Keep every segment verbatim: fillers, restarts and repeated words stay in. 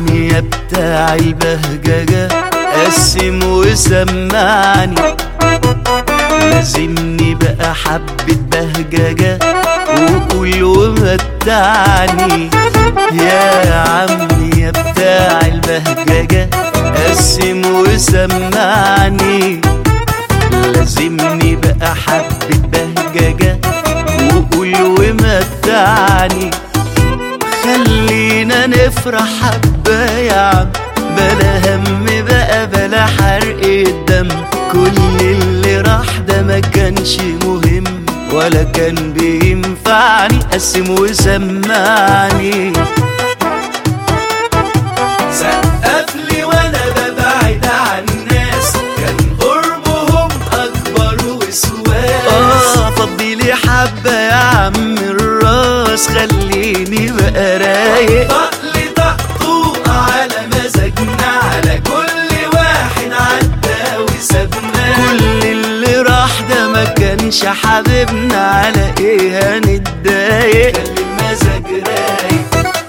عمي يا بتاع البهججة قسم وسمعني، لازمني بقى حبة بهججة وقول ومتعني. يا عمي يا بتاع البهججة قسم وسمعني، لازمني بقى حبة بهججة وقول ومتعني. خلينا نفرح حبة يا عم، بلا هم بقى بلا حرق الدم. كل اللي راح ده ما كانش مهم ولا كان بينفعني، قسم وسمعني. سقفلي وانا ببعد عن الناس، كان قربهم اكبر وسواس. اه فضيلي حبة يا عم الراس، خليني بقى رايق. طقلي طقطوق على مزاجنا، على كل واحد عدى وسابنا. كل اللي راح ده ما كانش حبيبنا، على ايه هنتضايق؟ خلي المزاج رايق.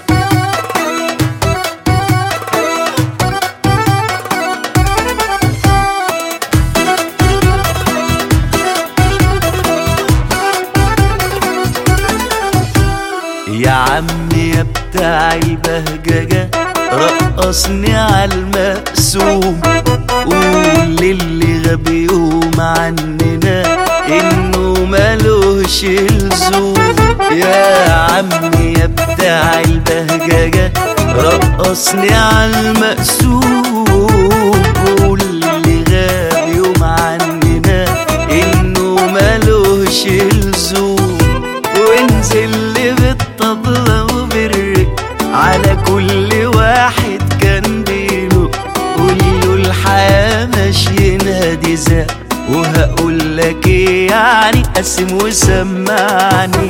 يا عمي يا بتاع البهججة رقصني عالمقسوم، قول للي غبي يوم عننا انه ملوش لزوم. يا عمي يا بتاع البهججة رقصني عالمقسوم، قول للي غبي يوم عننا انه ملوش لزوم. وانزل لي بالطبلة وبالرق على كل واحد كان بينق، قوله الحياة ماشيينها دي زق. وهقول لك ايه يعني، قسم وسمعني.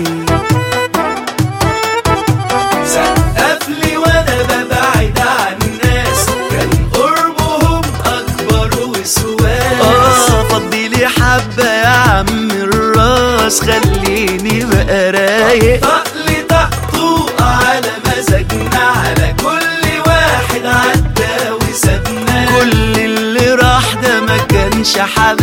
سقفلي وانا ببعد عن الناس، كان قربهم اكبر وسواس. اه فضيلي حبة يا عم الراس، خليني بقى رايق. طقلي طقطوق على مزاجنا، على كل واحد عدى وسابنا. كل اللي راح ده ما كانش حبيبنا،